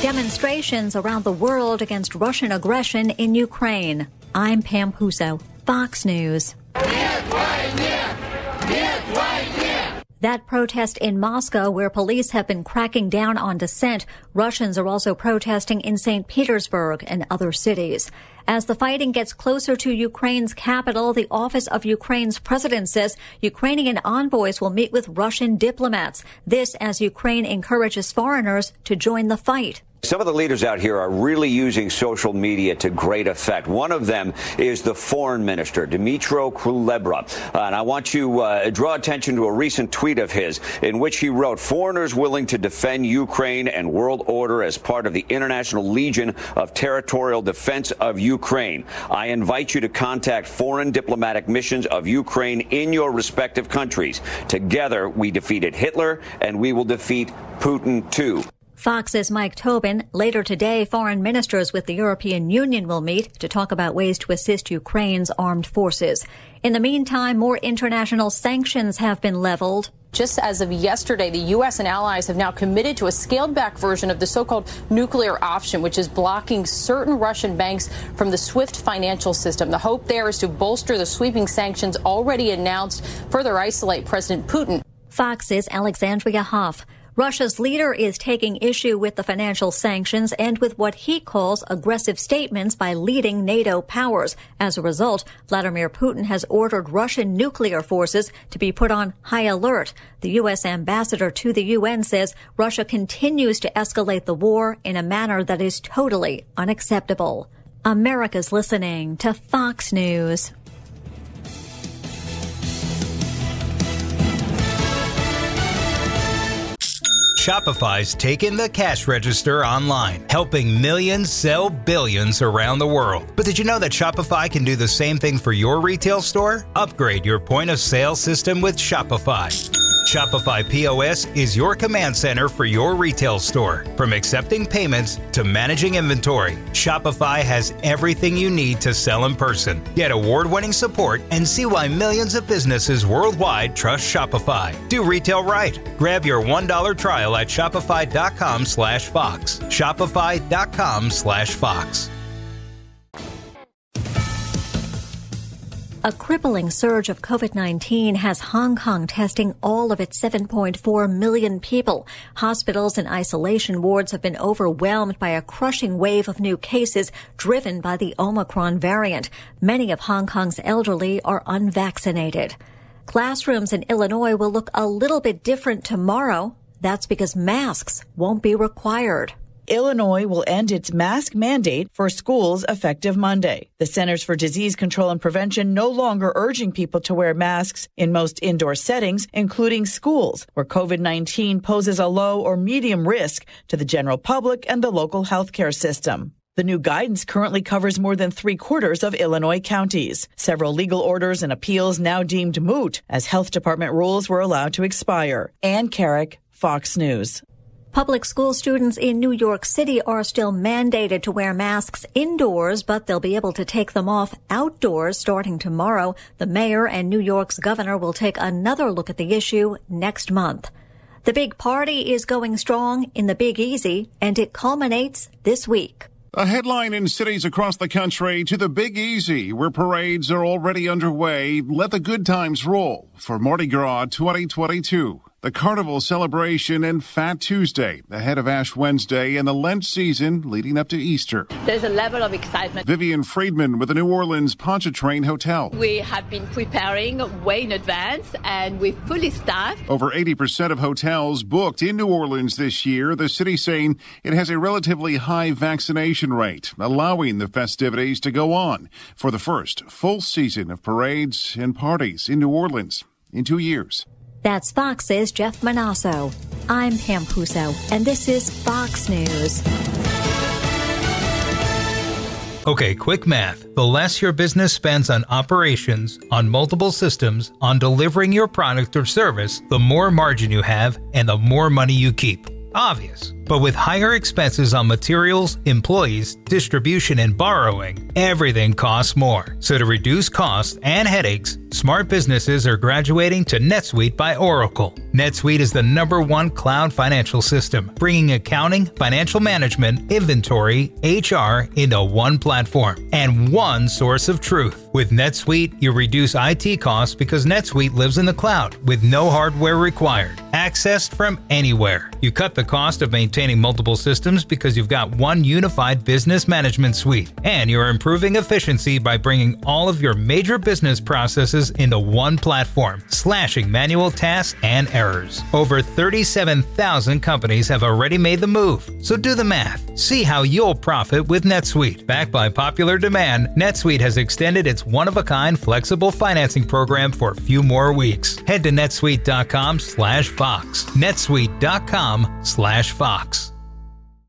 Demonstrations around the world against Russian aggression in Ukraine. I'm Pam Puso, Fox News. That protest in Moscow, where police have been cracking down on dissent, Russians are also protesting in St. Petersburg and other cities. As the fighting gets closer to Ukraine's capital, the Office of Ukraine's president says Ukrainian envoys will meet with Russian diplomats. This as Ukraine encourages foreigners to join the fight. Some of the leaders out here are really using social media to great effect. One of them is the foreign minister, Dmytro Kuleba. And I want to draw attention to a recent tweet of his in which he wrote, "Foreigners willing to defend Ukraine and world order as part of the International Legion of Territorial Defense of Ukraine. I invite you to contact foreign diplomatic missions of Ukraine in your respective countries. Together, we defeated Hitler, and we will defeat Putin, too." Fox's Mike Tobin. Later today, foreign ministers with the European Union will meet to talk about ways to assist Ukraine's armed forces. In the meantime, more international sanctions have been leveled. Just as of yesterday, the U.S. and allies have now committed to a scaled-back version of the so-called nuclear option, which is blocking certain Russian banks from the SWIFT financial system. The hope there is to bolster the sweeping sanctions already announced, further isolate President Putin. Fox's Alexandria Hoff. Russia's leader is taking issue with the financial sanctions and with what he calls aggressive statements by leading NATO powers. As a result, Vladimir Putin has ordered Russian nuclear forces to be put on high alert. The U.S. ambassador to the UN says Russia continues to escalate the war in a manner that is totally unacceptable. America's listening to Fox News. Shopify's taken the cash register online, helping millions sell billions around the world. But did you know that Shopify can do the same thing for your retail store? Upgrade your point of sale system with Shopify. Shopify POS is your command center for your retail store. From accepting payments to managing inventory, Shopify has everything you need to sell in person. Get award-winning support and see why millions of businesses worldwide trust Shopify. Do retail right. Grab your $1 trial at shopify.com/Fox. Shopify.com/Fox. A crippling surge of COVID-19 has Hong Kong testing all of its 7.4 million people. Hospitals and isolation wards have been overwhelmed by a crushing wave of new cases driven by the Omicron variant. Many of Hong Kong's elderly are unvaccinated. Classrooms in Illinois will look a little bit different tomorrow. That's because masks won't be required. Illinois will end its mask mandate for schools effective Monday. The Centers for Disease Control and Prevention no longer urging people to wear masks in most indoor settings, including schools, where COVID-19 poses a low or medium risk to the general public and the local healthcare system. The new guidance currently covers more than 3/4 of Illinois counties. Several legal orders and appeals now deemed moot as health department rules were allowed to expire. Ann Carrick, Fox News. Public school students in New York City are still mandated to wear masks indoors, but they'll be able to take them off outdoors starting tomorrow. The mayor and New York's governor will take another look at the issue next month. The big party is going strong in the Big Easy, and it culminates this week. A headline in cities across the country to the Big Easy, where parades are already underway. Let the good times roll for Mardi Gras 2022. The Carnival celebration and Fat Tuesday, ahead of Ash Wednesday and the Lent season leading up to Easter. There's a level of excitement. Vivian Friedman with the New Orleans Pontchartrain Hotel. We have been preparing way in advance, and we're fully staffed. Over 80% of hotels booked in New Orleans this year, the city saying it has a relatively high vaccination rate, allowing the festivities to go on for the first full season of parades and parties in New Orleans in 2 years. That's Fox's Jeff Manasso. I'm Pam Puso, and this is Fox News. Okay, quick math. The less your business spends on operations, on multiple systems, on delivering your product or service, the more margin you have and the more money you keep. Obvious. But with higher expenses on materials, employees, distribution, and borrowing, everything costs more. So to reduce costs and headaches, smart businesses are graduating to NetSuite by Oracle. NetSuite is the #1 cloud financial system, bringing accounting, financial management, inventory, HR into one platform and one source of truth. With NetSuite, you reduce IT costs because NetSuite lives in the cloud with no hardware required, accessed from anywhere. You cut the cost of maintaining multiple systems because you've got one unified business management suite, and you're improving efficiency by bringing all of your major business processes into one platform, slashing manual tasks and errors. Over 37,000 companies have already made the move, so do the math. See how you'll profit with NetSuite. Backed by popular demand, NetSuite has extended its one-of-a-kind flexible financing program for a few more weeks. Head to netsuite.com/Fox. netsuite.com/Fox.